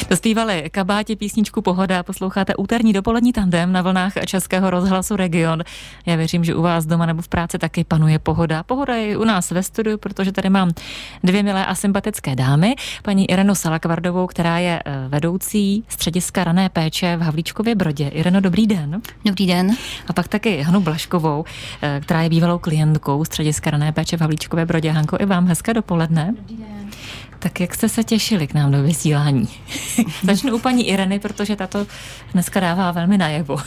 Dospívali Kabáti písničku Pohoda, posloucháte úterní dopolední tandem na vlnách Českého rozhlasu Region. Já věřím, že u vás doma nebo v práci taky panuje pohoda. Pohoda je i u nás ve studiu, protože tady mám dvě milé a sympatické dámy. Paní Irenu Salakvardovou, která je vedoucí střediska rané péče v Havlíčkově Brodě. Ireno, dobrý den. Dobrý den. A pak taky Hanu Blaškovou, která je bývalou klientkou střediska rané péče v Havlíčkově Brodě. Hanko, i vám hezké dopoledne. Dobrý den. Tak jak jste se těšili k nám do vysílání? Začnu u paní Ireny, protože tato dneska dává velmi najevo.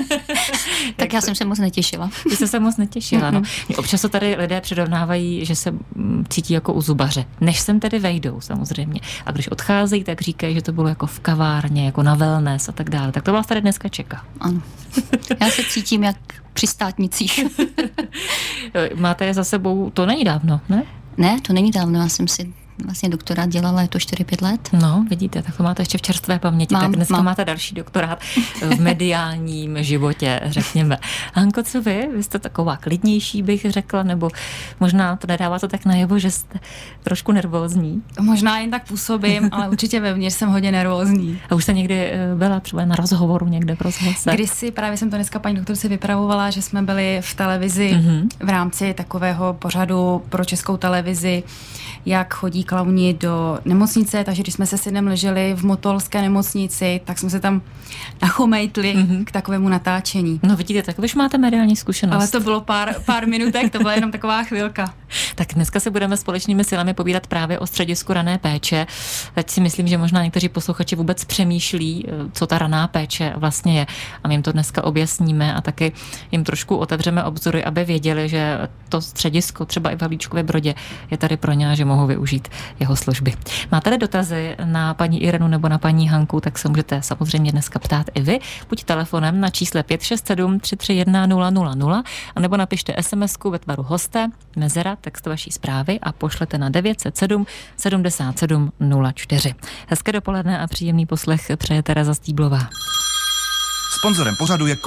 Tak já jsem se moc netěšila. Vy jste se moc netěšila, no. Občas to tady lidé přirovnávají, že se cítí jako u zubaře. Než sem tedy vejdou, samozřejmě. A když odcházejí, tak říkají, že to bylo jako v kavárně, jako na wellness a tak dále. Tak to vás tady dneska čeká. Ano. Já se cítím jak při státnicích. Máte je za sebou, to není dávno, ne? Ne, to není dávno, já jsem si vlastně doktorát dělala, je to 4-5 let. No, vidíte, tak to máte ještě v čerstvé paměti, tak dneska máte další doktorát v mediálním životě, řekněme. Hanko, co vy? Vy jste taková klidnější, bych řekla, nebo možná to nedává to tak najevo, že jste trošku nervózní? Možná jen tak působím, ale určitě vevnitř jsem hodně nervózní. A už jste někdy byla třeba na rozhovoru někde v rozhlase? Kdysi, právě jsem to dneska paní doktorce vypravovala, že jsme byli v televizi v rámci takového pořadu pro Českou televizi, jak chodí klauni do nemocnice, takže když jsme se synem leželi v motolské nemocnici, tak jsme se tam nachomejtli k takovému natáčení. No vidíte, tak už máte mediální zkušenost. Ale to bylo pár minutek, to byla jenom taková chvilka. Tak dneska se budeme společnými silami povídat právě o středisku rané péče. Teď si myslím, že možná někteří posluchači vůbec přemýšlí, co ta raná péče vlastně je. A my jim to dneska objasníme a taky jim trošku otevřeme obzory, aby věděli, že to středisko třeba i v Havlíčkově Brodě je tady pro ně, že mohou využít jeho služby. Máte dotazy na paní Irenu nebo na paní Hanku, tak se můžete samozřejmě dneska ptát i vy. Buď telefonem na čísle 567 331 000, anebo napište SMS-ku ve tvaru hosté, mezera, text vaší zprávy a pošlete na 907 77 04. Hezké dopoledne a příjemný poslech přeje Tereza Stýblová. Sponzorem pořadu je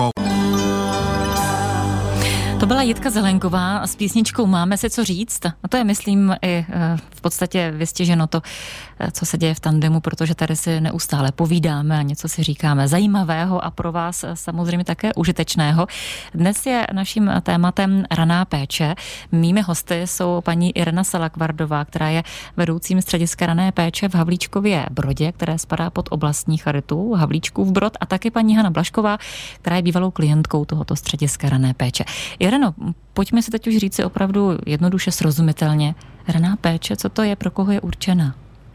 To byla Jitka Zelenková s písničkou Máme si co říct. A to je, myslím, i v podstatě vystěženo to, co se děje v tandemu, protože tady si neustále povídáme a něco si říkáme zajímavého a pro vás samozřejmě také užitečného. Dnes je naším tématem raná péče. Mými hosty jsou paní Irena Salakvardová, která je vedoucím střediska rané péče v Havlíčkově Brodě, které spadá pod oblastní charitu Havlíčkův Brod, a taky paní Hana Blašková, která je bývalou klientkou tohoto střediska rané péče. Ireno, pojďme si teď už říci opravdu jednoduše srozumitelně. Raná péče, co to je, pro koho je určena?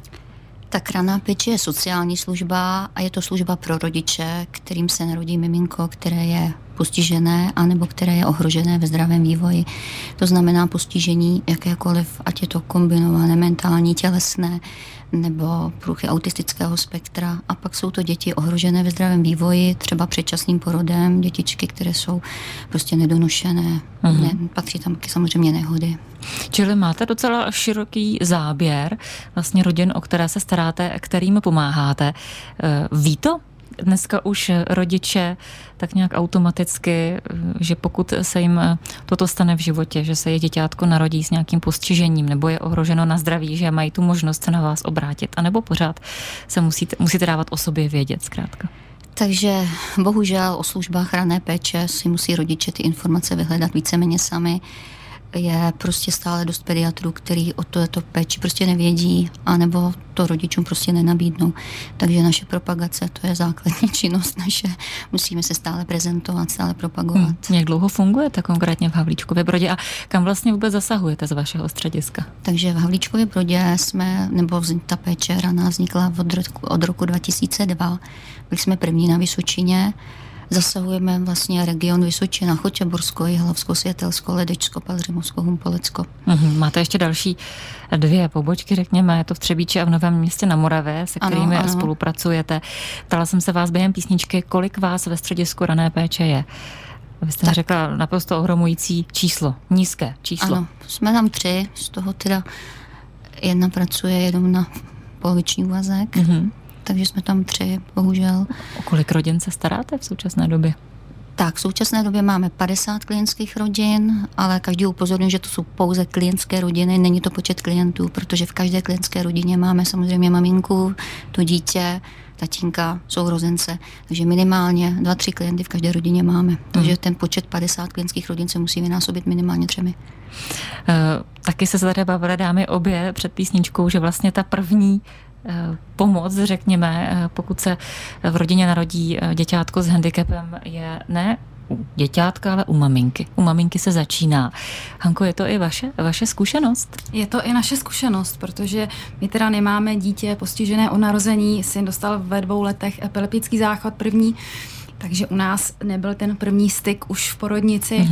Tak raná péče je sociální služba a je to služba pro rodiče, kterým se narodí miminko, které je postižené anebo které je ohrožené ve zdravém vývoji. To znamená postižení jakékoliv, ať je to kombinované, mentální, tělesné nebo pruchy autistického spektra. A pak jsou to děti ohrožené ve zdravém vývoji, třeba předčasným porodem, dětičky, které jsou prostě nedonošené. Patří tam samozřejmě nehody. Čili máte docela široký záběr vlastně rodin, o které se staráte, kterým pomáháte. Ví to dneska už rodiče tak nějak automaticky, že pokud se jim toto stane v životě, že se je děťátko narodí s nějakým postižením nebo je ohroženo na zdraví, že mají tu možnost se na vás obrátit, anebo pořád se musíte dávat o sobě vědět zkrátka? Takže bohužel o službách rané péče si musí rodiče ty informace vyhledat víceméně sami. Je prostě stále dost pediatrů, který o této péči prostě nevědí, anebo to rodičům prostě nenabídnou. Takže naše propagace, to je základní činnost naše. Musíme se stále prezentovat, stále propagovat. Jak dlouho fungujete konkrétně v Havlíčkově Brodě a kam vlastně vůbec zasahujete z vašeho střediska? Takže v Havlíčkově Brodě ta péče raná vznikla od roku 2002. Byli jsme první na Vysočině. Zasahujeme vlastně region Vysočina, Chotěborsko, Jihlavsko, Světelsko, Ledečsko, Pelhřimovsko, Humpolecko. Máte ještě další dvě pobočky, řekněme, je to v Třebíči a v Novém Městě na Moravě, se kterými spolupracujete. Ptala jsem se vás během písničky, kolik vás ve středisku rané péče je. Vy jste řekla naprosto ohromující číslo, nízké číslo. Ano, jsme tam 3, z toho teda jedna pracuje jenom na poloviční úvazek. Takže jsme tam 3, bohužel. O kolik rodin se staráte v současné době? Tak, v současné době máme 50 klientských rodin, ale každý upozorňuje, že to jsou pouze klientské rodiny, není to počet klientů, protože v každé klientské rodině máme samozřejmě maminku, to dítě, tatínka, sourozence, takže minimálně 2-3 klienty v každé rodině máme. Takže ten počet 50 klientských rodin se musí vynásobit minimálně 3. Taky se tady bavili dámy obě před písničkou, že vlastně ta první pomoc, řekněme, pokud se v rodině narodí děťátko s handicapem, je ne u děťátka, ale u maminky. U maminky se začíná. Hanko, je to i vaše zkušenost? Je to i naše zkušenost, protože my teda nemáme dítě postižené od narození. Syn dostal ve 2 letech epileptický záchvat první, takže u nás nebyl ten první styk už v porodnici.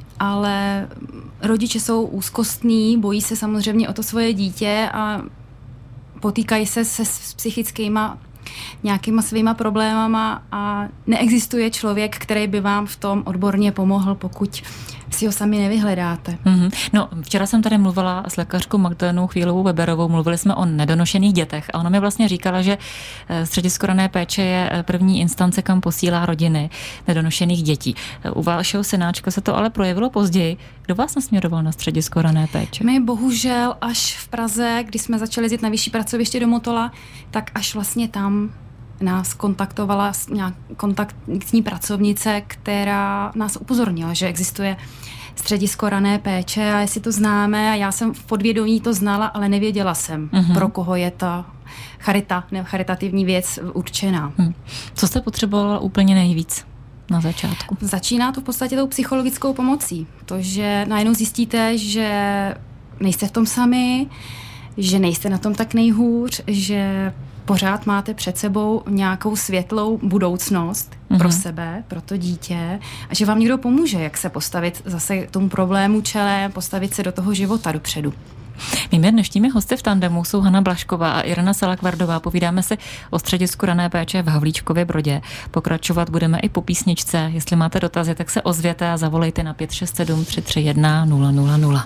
Ale rodiče jsou úzkostní, bojí se samozřejmě o to svoje dítě a potýkají se s psychickýma nějakýma svýma problémama a neexistuje člověk, který by vám v tom odborně pomohl, pokud si ho sami nevyhledáte. No, včera jsem tady mluvila s lékařkou Magdalenou Chvílovou Weberovou, mluvili jsme o nedonošených dětech a ona mi vlastně říkala, že středisko rané péče je první instance, kam posílá rodiny nedonošených dětí. U vašeho synáčka se to ale projevilo později. Kdo vás nasměroval na středisko rané péče? My bohužel až v Praze, když jsme začali jezdit na vyšší pracoviště do Motola, tak až vlastně tam nás kontaktovala kontaktní pracovnice, která nás upozornila, že existuje středisko rané péče a jestli to známe. A já jsem v podvědomí to znala, ale nevěděla jsem, pro koho je ta charitativní věc určená. Co jste potřebovala úplně nejvíc na začátku? Začíná to v podstatě tou psychologickou pomocí. To, že najednou zjistíte, že nejste v tom sami, že nejste na tom tak nejhůř, že pořád máte před sebou nějakou světlou budoucnost pro sebe, pro to dítě a že vám někdo pomůže, jak se postavit zase tomu problému čelem, postavit se do toho života dopředu. Mými dnešními hosty v tandemu jsou Hana Blašková a Irena Salakvardová. Povídáme si o středisku rané péče v Havlíčkově Brodě. Pokračovat budeme i po písničce. Jestli máte dotazy, tak se ozvěte a zavolejte na 567 331 000.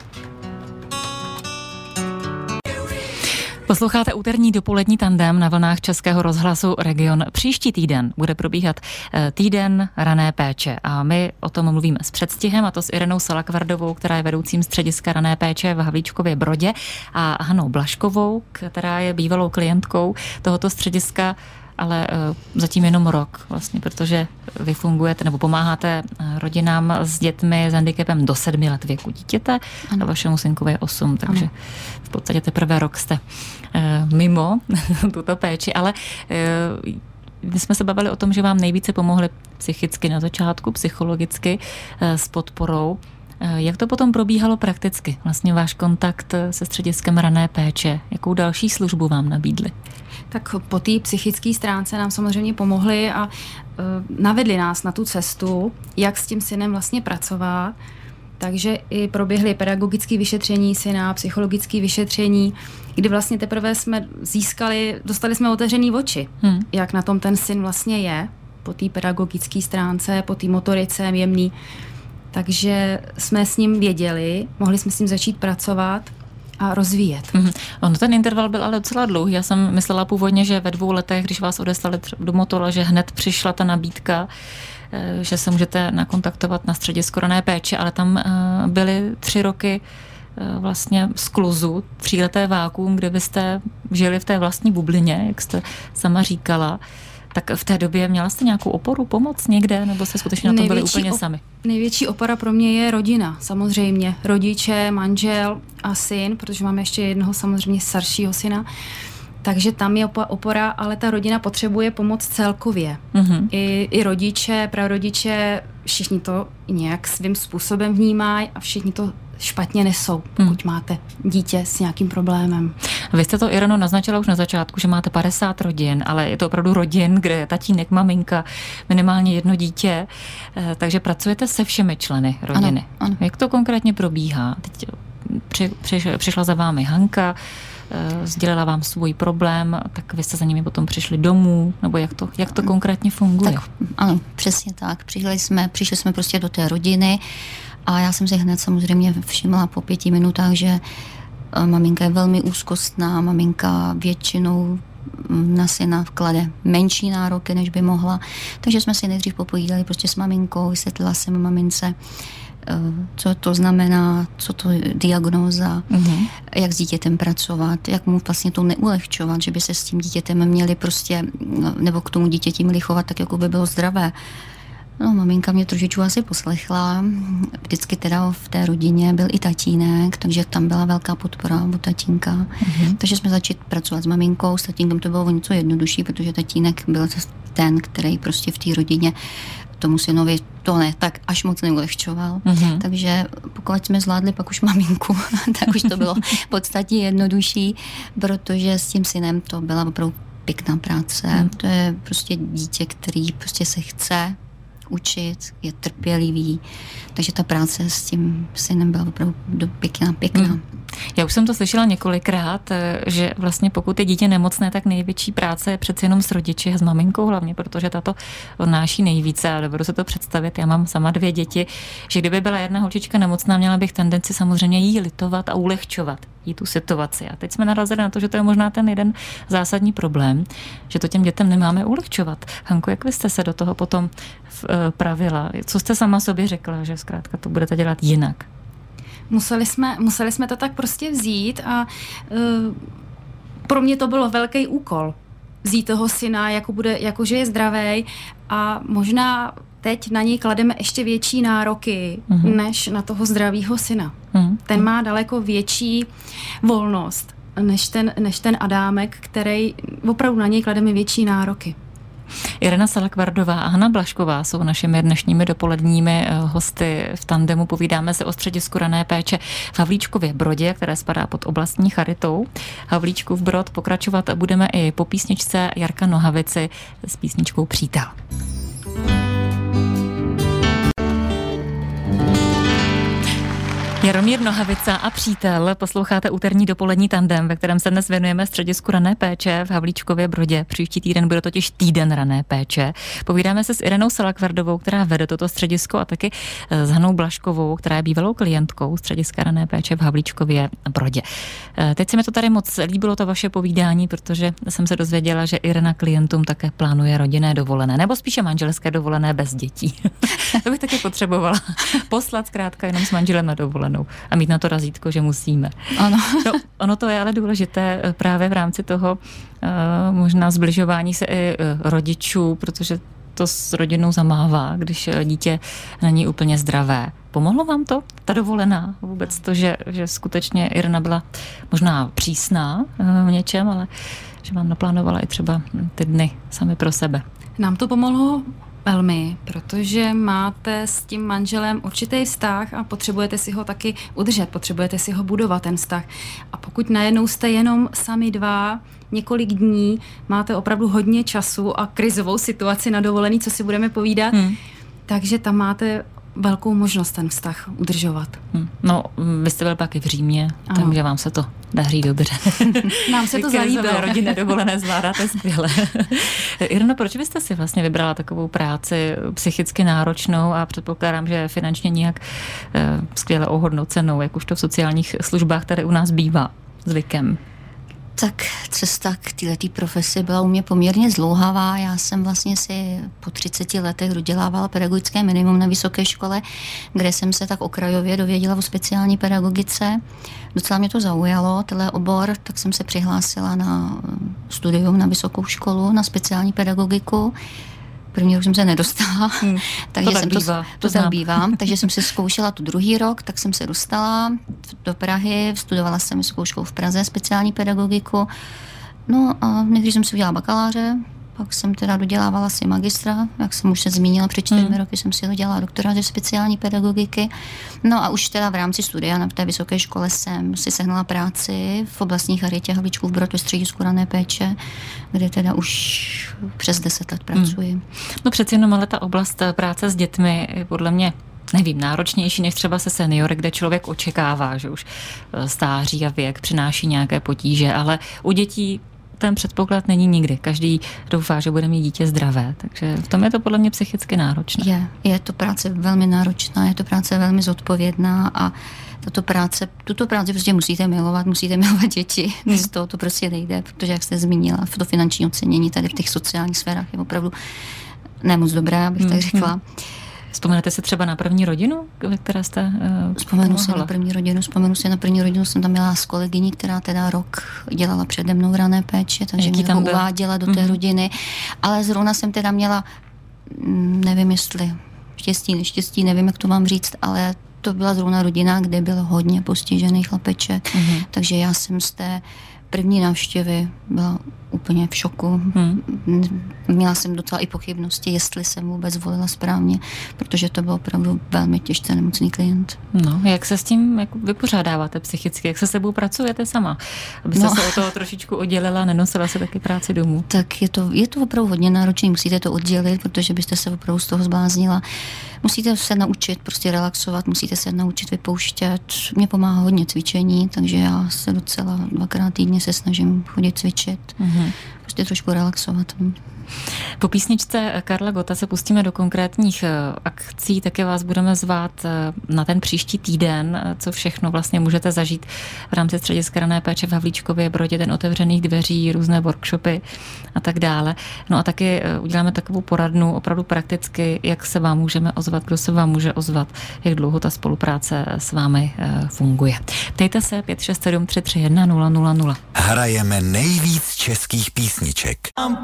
Posloucháte úterní dopolední tandem na vlnách Českého rozhlasu Region. Příští týden bude probíhat týden rané péče a my o tom mluvíme s předstihem, a to s Irenou Salakvardovou, která je vedoucím střediska rané péče v Havlíčkově Brodě, a Hanou Blaškovou, která je bývalou klientkou tohoto střediska, ale zatím jenom rok vlastně, protože vy fungujete nebo pomáháte rodinám s dětmi s handicapem do 7 let věku dítěte a vašemu synkovi je 8, takže v podstatě teprve rok jste mimo tuto péči, ale my jsme se bavili o tom, že vám nejvíce pomohli psychicky na začátku, psychologicky s podporou. Jak to potom probíhalo prakticky? Vlastně váš kontakt se střediskem rané péče, jakou další službu vám nabídli? Tak po té psychické stránce nám samozřejmě pomohli a navedli nás na tu cestu, jak s tím synem vlastně pracovat. Takže i proběhly pedagogické vyšetření syna, psychologické vyšetření, kdy vlastně teprve jsme dostali jsme otevřený oči, jak na tom ten syn vlastně je, po té pedagogické stránce, po té motorice jemný. Takže jsme s ním věděli, mohli jsme s ním začít pracovat a rozvíjet. Ono ten interval byl ale docela dlouhý. Já jsem myslela původně, že ve 2 letech, když vás odeslali do Motola, že hned přišla ta nabídka, že se můžete nakontaktovat na středisko rané péče, ale tam byly 3 roky vlastně skluzu, 3leté vákuum, kde byste žili v té vlastní bublině, jak jste sama říkala. Tak v té době měla jste nějakou oporu, pomoc někde, nebo jste skutečně na to byli úplně sami? Největší opora pro mě je rodina, samozřejmě. Rodiče, manžel a syn, protože máme ještě jednoho samozřejmě staršího syna. Takže tam je opora, ale ta rodina potřebuje pomoc celkově. I rodiče, prarodiče, všichni to nějak svým způsobem vnímají a všichni to špatně nesou, pokud máte dítě s nějakým problémem. Vy jste to, Ireno, naznačila už na začátku, že máte 50 rodin, ale je to opravdu rodin, kde je tatínek, maminka, minimálně 1 dítě, takže pracujete se všemi členy rodiny. Ano. Jak to konkrétně probíhá? Teď přišla za vámi Hanka, sdělila vám svůj problém, tak vy jste za nimi potom přišli domů, nebo jak to konkrétně funguje? Tak, ano, přesně tak. Přišli jsme prostě do té rodiny a já jsem si hned samozřejmě všimla po 5 minutách, že maminka je velmi úzkostná, maminka většinou na syna vklade menší nároky, než by mohla. Takže jsme si nejdřív popovídali prostě s maminkou, vysvětlila jsem mamince, co to znamená, co to je diagnóza, jak s dítětem pracovat, jak mu vlastně to neulehčovat, že by se s tím dítětem měli prostě, nebo k tomu dítěti měli chovat tak, jako by bylo zdravé. No, maminka mě trošičku asi poslechla. Vždycky teda v té rodině byl i tatínek, takže tam byla velká podpora od tatínka. Takže jsme začali pracovat s maminkou, s tatínkem to bylo o něco jednodušší, protože tatínek byl ten, který prostě v té rodině tomu synovi to ne, tak až moc neulehčoval. Takže pokud jsme zvládli pak už maminku, tak už to bylo v podstatě jednodušší, protože s tím synem to byla opravdu pěkná práce. To je prostě dítě, který prostě se chce učit, je trpělivý, takže ta práce s tím synem byla opravdu pěkná. Já už jsem to slyšela několikrát, že vlastně pokud je dítě nemocné, tak největší práce je přeci jenom s rodiči a s maminkou hlavně, protože tato odnáší nejvíce a dovedu se to představit. Já mám sama 2 děti, že kdyby byla jedna holčička nemocná, měla bych tendenci samozřejmě jí litovat a ulehčovat jí tu situaci. A teď jsme narazili na to, že to je možná ten jeden zásadní problém, že to těm dětem nemáme ulehčovat. Hanko, jak vy jste se do toho potom pravila? Co jste sama sobě řekla, že zkrátka to budete dělat jinak? Museli jsme to tak prostě vzít a pro mě to bylo velký úkol. Vzít toho syna, jakože je zdravý a možná teď na něj klademe ještě větší nároky, než na toho zdravýho syna. Ten má daleko větší volnost, než ten Adámek, který opravdu na něj klademe větší nároky. Irena Salakvardová a Hana Blašková jsou našimi dnešními dopoledními hosty v tandemu. Povídáme se o středisku rané péče v Havlíčkově Brodě, které spadá pod oblastní charitou. Havlíčkův Brod pokračovat budeme i po písničce Jarka Nohavici s písničkou Přítel. Jaromír Nohavica a Přítel, posloucháte úterní dopolední tandem, ve kterém se dnes věnujeme středisku rané péče v Havlíčkově Brodě. Příští týden bude totiž týden rané péče. Povídáme se s Irenou Salakvardovou, která vede toto středisko, a taky s Hanou Blaškovou, která je bývalou klientkou střediska rané péče v Havlíčkově Brodě. Teď se mi to tady moc líbilo, to vaše povídání, protože jsem se dozvěděla, že Irena klientům také plánuje rodinné dovolené, nebo spíše manželské dovolené bez dětí. To bych taky potřebovala poslat zkrátka jenom s manželem na dovolenou a mít na to razítko, že musíme. Ano. No, ono to je ale důležité právě v rámci toho možná zbližování se i rodičů, protože to s rodinou zamává, když dítě není úplně zdravé. Pomohlo vám to, ta dovolená? Vůbec to, že skutečně Irena byla možná přísná v něčem, ale že vám naplánovala i třeba ty dny sami pro sebe. Nám to pomohlo velmi, protože máte s tím manželem určitý vztah a potřebujete si ho taky udržet, potřebujete si ho budovat, ten vztah. A pokud najednou jste jenom sami dva, několik dní, máte opravdu hodně času a krizovou situaci na dovolený, co si budeme povídat, takže tam máte velkou možnost ten vztah udržovat. No, vy jste byl pak i v Římě, takže vám se to daří dobře. Nám se to zalíbilo. Rodinné dovolené zvládáte skvěle. Ireno, proč byste si vlastně vybrala takovou práci psychicky náročnou a předpokládám, že finančně nějak skvěle ohodnocenou, jak už to v sociálních službách tady u nás bývá zvykem? Tak cesta k této profesi byla u mě poměrně zdlouhavá. Já jsem vlastně si po 30 letech dodělávala pedagogické minimum na vysoké škole, kde jsem se tak okrajově dověděla o speciální pedagogice. Docela mě to zaujalo, tenhle obor, tak jsem se přihlásila na studium na vysokou školu, na speciální pedagogiku. První rok jsem se nedostala, takže to tak bývá. Takže jsem se zkoušela tu druhý rok, tak jsem se dostala do Prahy, studovala jsem vysokou školu v Praze, speciální pedagogiku. No a nejdřív jsem si udělala bakaláře, pak jsem teda dodělávala si magistra, jak jsem už se zmínila, před 4 roky jsem si dodělala doktorát ze speciální pedagogiky. No a už teda v rámci studia na té vysoké škole jsem si sehnala práci v oblastní charitě Havlíčkův Brod ve středisku rané péče, kde teda už přes 10 let pracuji. No přeci jenom ale ta oblast práce s dětmi je podle mě náročnější než třeba se seniory, kde člověk očekává, že už stáří a věk přináší nějaké potíže, ale u dětí ten předpoklad není nikdy. Každý doufá, že bude mít dítě zdravé, takže v tom je to podle mě psychicky náročné. Je to práce velmi náročná, je to práce velmi zodpovědná a tuto práci prostě musíte milovat děti. Z toho to prostě nejde, protože jak jste zmínila, to finanční ocenění tady v těch sociálních sférách je opravdu nemoc dobré, abych tak řekla. Vzpomenete si třeba na první rodinu, ve které jste Vzpomenu si na první rodinu, jsem tam měla s kolegyní, která teda rok dělala přede mnou rané péče, takže mě tam uváděla do té rodiny, ale zrovna jsem teda měla, nevím jestli neštěstí, nevím, jak to mám říct, ale to byla zrovna rodina, kde byl hodně postižený chlapeček, takže já jsem z té první návštěvy byla úplně v šoku. Měla jsem docela i pochybnosti, jestli jsem vůbec volila správně, protože to byl opravdu velmi těžce nemocný klient. No, jak se s tím vypořádáváte psychicky? Jak se sebou pracujete sama? Abyste se od toho trošičku oddělila, nenosila se taky práci domů. Tak je to opravdu hodně náročné, musíte to oddělit, protože byste se opravdu z toho zbláznila. Musíte se naučit prostě relaxovat, musíte se naučit vypouštět. Mně pomáhá hodně cvičení, takže já se docela 2krát týdně se snažím chodit cvičit. Prostě trošku relaxovat. Po písničce Karla Gotta se pustíme do konkrétních akcí, také vás budeme zvát na ten příští týden, co všechno vlastně můžete zažít v rámci střediska rané péče v Havlíčkově Brodě, den otevřených dveří, různé workshopy a tak dále. No a taky uděláme takovou poradnu opravdu prakticky, jak se vám můžeme ozvat, kdo se vám může ozvat, jak dlouho ta spolupráce s vámi funguje. Ptejte se 567 331 000. Hrajeme nejvíc českých písniček.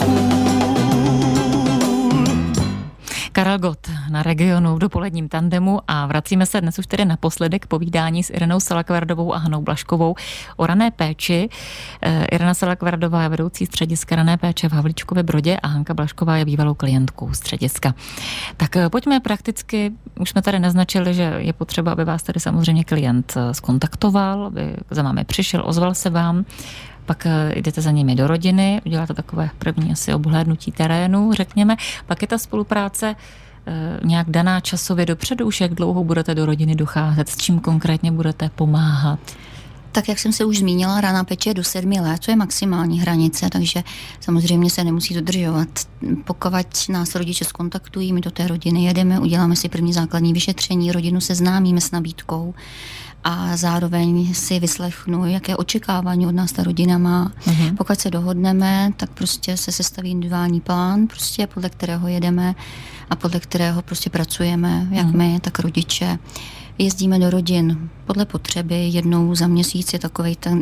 Karel Gott na Regionu v dopoledním tandemu a vracíme se dnes už tedy naposledy k povídání s Irenou Salakvardovou a Hanou Blažkovou o rané péči. Irena Salakvardová je vedoucí střediska rané péče v Havlíčkově Brodě a Hanka Blažková je bývalou klientkou střediska. Tak pojďme prakticky, už jsme tady naznačili, že je potřeba, aby vás tady samozřejmě klient skontaktoval, aby za vámi přišel, ozval se vám. Pak jdete za nimi do rodiny, uděláte takové první asi obhlédnutí terénu, řekněme. Pak je ta spolupráce nějak daná časově dopředu, už jak dlouho budete do rodiny docházet, s čím konkrétně budete pomáhat? Tak jak jsem se už zmínila, raná péče je do 7 let, to je maximální hranice, takže samozřejmě se nemusí dodržovat. Pokud nás rodiče zkontaktují, my do té rodiny jedeme, uděláme si první základní vyšetření, rodinu seznámíme s nabídkou a zároveň si vyslechnu, jaké očekávání od nás ta rodina má. Pokud se dohodneme, tak prostě se sestaví individuální plán, prostě podle kterého jedeme a podle kterého prostě pracujeme, jak my, tak rodiče. Jezdíme do rodin podle potřeby, jednou za měsíc je takovej ten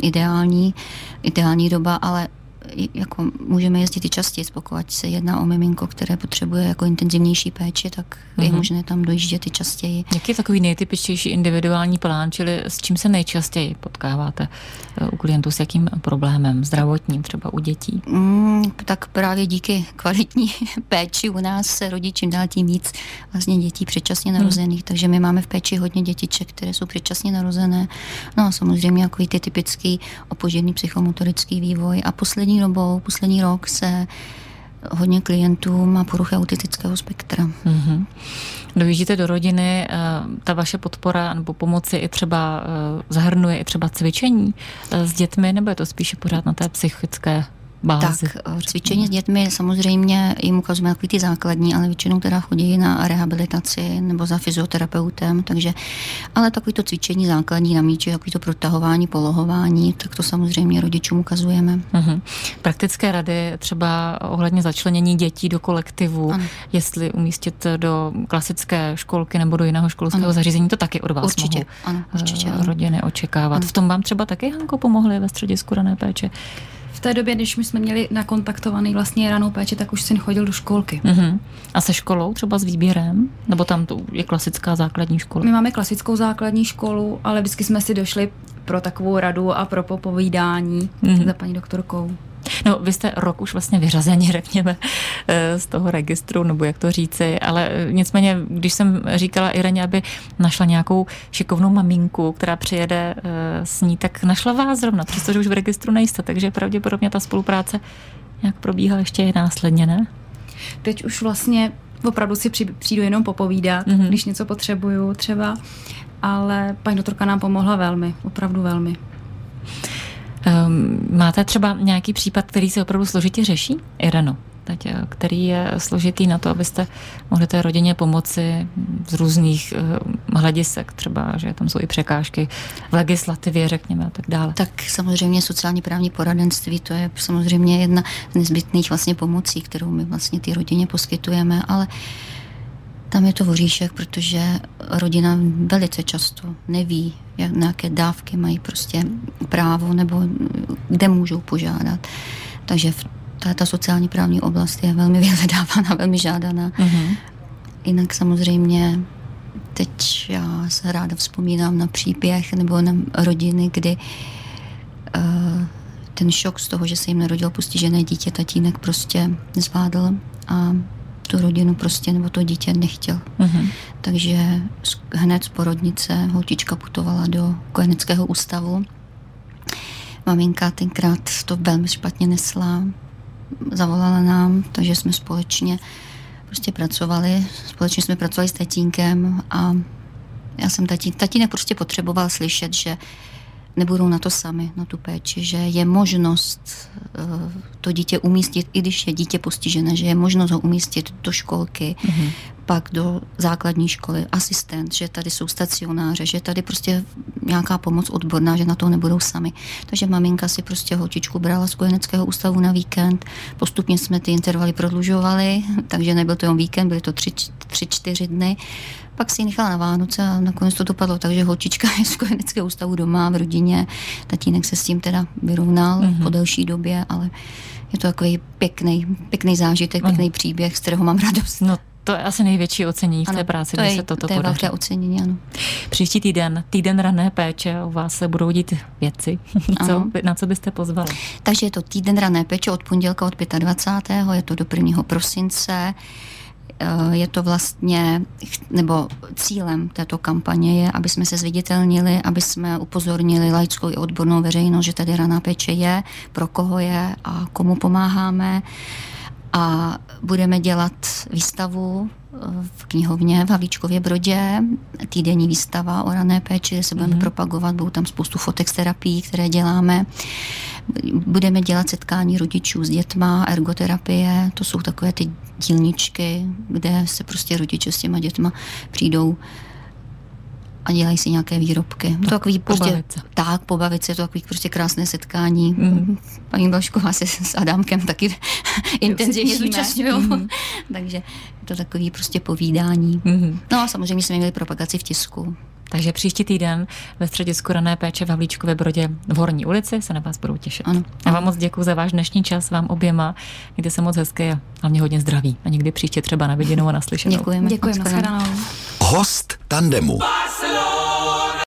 ideální doba, ale jako můžeme jezdit i častěji, pokud se jedná o miminko, které potřebuje jako intenzivnější péči, tak je možné tam dojíždět i častěji. Jaký je takový nejtypičtější individuální plán, čili s čím se nejčastěji potkáváte u klientů, s jakým problémem zdravotním, třeba u dětí? Tak právě díky kvalitní péči u nás se rodí čím dál tím víc vlastně dětí předčasně narozených, takže my máme v péči hodně dětiček, které jsou předčasně narozené. No a samozřejmě jako i ty typický opožděný psychomotorický vývoj a poslední rok se hodně klientů má poruchy autistického spektra. Dojíždíte do rodiny, ta vaše podpora nebo pomoci i třeba zahrnuje i třeba cvičení s dětmi, nebo je to spíše pořád na té psychické bázi? Tak cvičení s dětmi samozřejmě jim ukazujeme takový ty základní, ale většinou teda chodí na rehabilitaci nebo za fyzioterapeutem, takže ale takový to cvičení základní na míči, takový to protahování, polohování, tak to samozřejmě rodičům ukazujeme. Praktické rady třeba ohledně začlenění dětí do kolektivu, jestli umístit do klasické školky nebo do jiného školského zařízení, to taky od vás určitě rodiny očekávat. V tom vám třeba taky, Hanko, pomohli ve středisku rané péče? V té době, když my jsme měli nakontaktovaný vlastně ranou péči, tak už syn chodil do školky. A se školou, třeba s výběrem? Nebo tam to je klasická základní škola? My máme klasickou základní školu, ale vždycky jsme si došli pro takovou radu a pro popovídání za paní doktorkou. No, vy jste rok už vlastně vyřazeni, řekněme, z toho registru, nebo jak to říci, ale nicméně, když jsem říkala Ireně, aby našla nějakou šikovnou maminku, která přijede s ní, tak našla vás zrovna, přestože už v registru nejste, takže pravděpodobně ta spolupráce nějak probíhá ještě následně, ne? Teď už vlastně opravdu si přijdu jenom popovídat, když něco potřebuju třeba, ale paní doktorka nám pomohla velmi, opravdu velmi. Máte třeba nějaký případ, který se opravdu složitě řeší, Ireno? Teď, který je složitý na to, abyste mohli té rodině pomoci z různých hledisek, třeba, že tam jsou i překážky v legislativě, řekněme, a tak dále. Tak samozřejmě sociálně právní poradenství, to je samozřejmě jedna z nezbytných vlastně pomocí, kterou my vlastně té rodině poskytujeme, ale tam je to voříšek, protože rodina velice často neví, na jaké dávky mají prostě právo nebo kde můžou požádat. Takže ta sociální právní oblast je velmi vyhledávaná, velmi žádaná. Mm-hmm. Jinak samozřejmě teď já se ráda vzpomínám na příběh nebo na rodiny, kdy ten šok z toho, že se jim narodilo postižené dítě, tatínek prostě nezvládl a tu rodinu prostě nebo to dítě nechtěl. Mm-hmm. Takže hned z porodnice holčička putovala do kojeneckého ústavu. Maminka tenkrát to velmi špatně nesla, zavolala nám, takže jsme společně prostě pracovali. Společně jsme pracovali s tatínkem a já jsem tatínek prostě potřeboval slyšet, že nebudou na to sami, na tu péči, že je možnost to dítě umístit, i když je dítě postižené, že je možnost ho umístit do školky, pak do základní školy, asistent, že tady jsou stacionáře, že tady prostě nějaká pomoc odborná, že na to nebudou sami. Takže maminka si prostě holčičku brala z kojeneckého ústavu na víkend, postupně jsme ty intervaly prodlužovali, takže nebyl to jen víkend, byly to 3-4 dny. Pak si ji nechala na Vánoce a nakonec to dopadlo, takže holčička je z kojeneckého ústavu doma v rodině. Tatínek se s tím teda vyrovnal po delší době, ale je to takový pěkný zážitek, pěkný příběh, z kterého mám radost. No, to je asi největší ocenění v té práci, když se toto podaří. To je velké ocenění, ano. Příští týden rané péče, u vás se budou dít věci. Na co byste pozvali? Takže je to týden rané péče od pondělka od 25. je to do 1. prosince. Je to vlastně, nebo cílem této kampaně je, aby jsme se zviditelnili, aby jsme upozornili laickou i odbornou veřejnost, že tady raná péče je, pro koho je a komu pomáháme. A budeme dělat výstavu v knihovně v Havlíčkově Brodě, týdenní výstava o rané péči, kde se budeme propagovat, budou tam spoustu fotek z terapií, které děláme. Budeme dělat setkání rodičů s dětma, ergoterapie, to jsou takové ty dílničky, kde se prostě rodiče s těma dětma přijdou a dělají si nějaké výrobky. To takový prostě, pobavit se, to takový prostě krásné setkání. Paní Blašková se s Adámkem taky intenzivně zúčastňují. Takže je to takový prostě povídání. No a samozřejmě jsme měli propagaci v tisku. Takže příští týden ve středisku rané péče v Havlíčkově Brodě v Horní ulici se na vás budou těšit. Ano. Já vám moc děkuji za váš dnešní čas, vám oběma. Mějte se moc hezky a hlavně hodně zdraví. A někdy příště třeba na viděnou a naslyšenou. Děkujeme. Shledanou. Host Tandemu.